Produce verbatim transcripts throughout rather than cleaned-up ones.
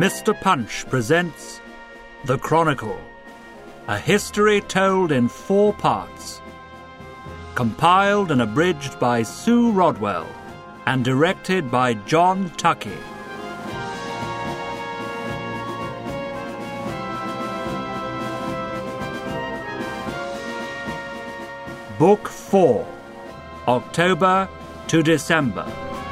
Mister Punch presents The Chronicle, a history told in four parts. Compiled and abridged by Sue Rodwell and directed by John Tuckey. Book four, October to December.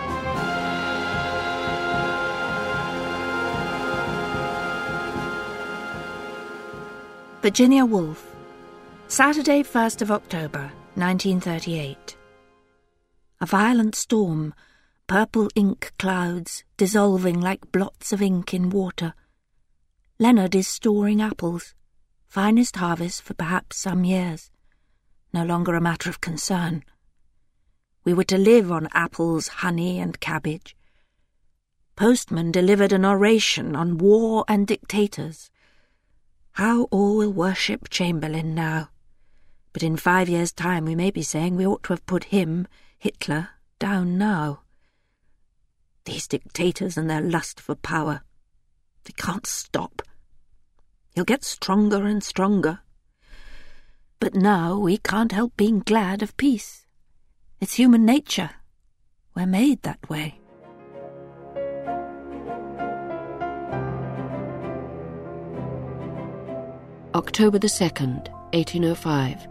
Virginia Woolf, Saturday, first of October, nineteen thirty-eight. A violent storm, purple ink clouds dissolving like blots of ink in water. Leonard is storing apples, finest harvest for perhaps some years. No longer a matter of concern. We were to live on apples, honey, and cabbage. Postman delivered an oration on war and dictators. How all will worship Chamberlain now. But in five years' time we may be saying we ought to have put him, Hitler, down now. These dictators and their lust for power. They can't stop. He'll get stronger and stronger. But now we can't help being glad of peace. It's human nature. We're made that way. October the second, eighteen oh five.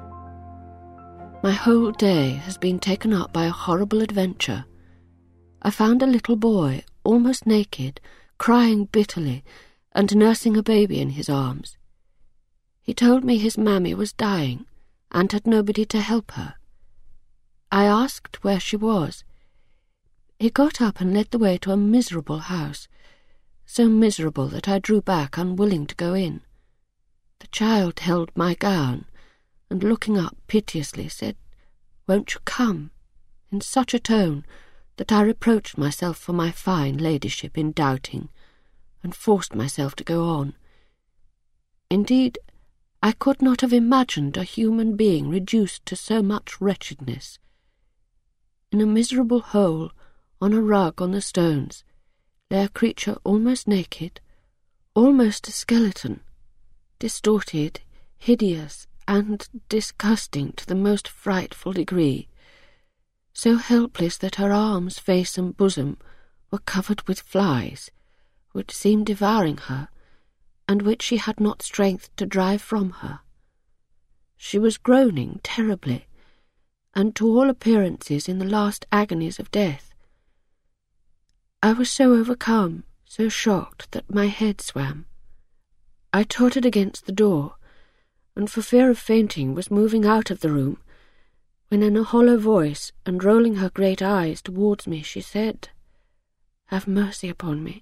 My whole day has been taken up by a horrible adventure. I found a little boy, almost naked, crying bitterly, and nursing a baby in his arms. He told me his mammy was dying, and had nobody to help her. I asked where she was. He got up and led the way to a miserable house, so miserable that I drew back, unwilling to go in. The child held my gown, and looking up piteously said, "Won't you come?" in such a tone that I reproached myself for my fine ladyship in doubting, and forced myself to go on. Indeed, I could not have imagined a human being reduced to so much wretchedness. In a miserable hole, on a rug on the stones, lay a creature almost naked, almost a skeleton, distorted, hideous, and disgusting to the most frightful degree, so helpless that her arms, face, and bosom were covered with flies, which seemed devouring her, and which she had not strength to drive from her. She was groaning terribly, and to all appearances in the last agonies of death. I was so overcome, so shocked, that my head swam. I tottered against the door, and for fear of fainting was moving out of the room, when in a hollow voice, and rolling her great eyes towards me, she said, "Have mercy upon me."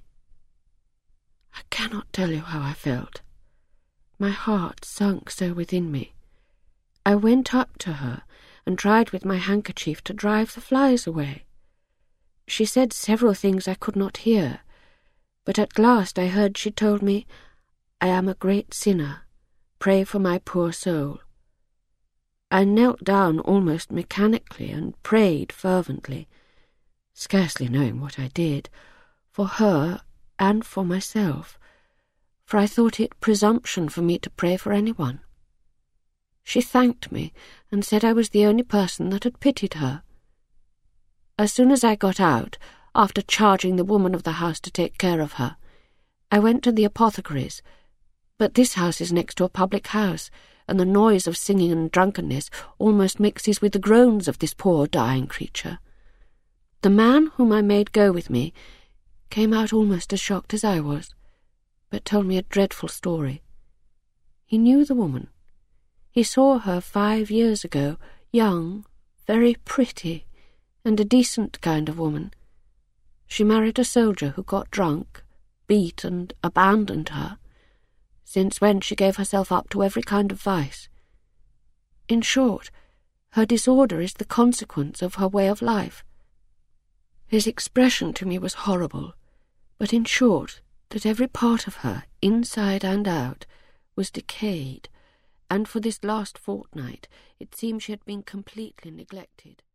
I cannot tell you how I felt. My heart sunk so within me. I went up to her, and tried with my handkerchief to drive the flies away. She said several things I could not hear, but at last I heard she told me, "I am a great sinner. Pray for my poor soul." I knelt down almost mechanically and prayed fervently, scarcely knowing what I did, for her and for myself, for I thought it presumption for me to pray for anyone. She thanked me and said I was the only person that had pitied her. As soon as I got out, after charging the woman of the house to take care of her, I went to the apothecary's, but this house is next to a public house, and the noise of singing and drunkenness almost mixes with the groans of this poor dying creature. The man whom I made go with me came out almost as shocked as I was, but told me a dreadful story. He knew the woman. He saw her five years ago, young, very pretty, and a decent kind of woman. She married a soldier who got drunk, beat and abandoned her, since when she gave herself up to every kind of vice. In short, her disorder is the consequence of her way of life. His expression to me was horrible, but in short, that every part of her, inside and out, was decayed, and for this last fortnight it seemed she had been completely neglected.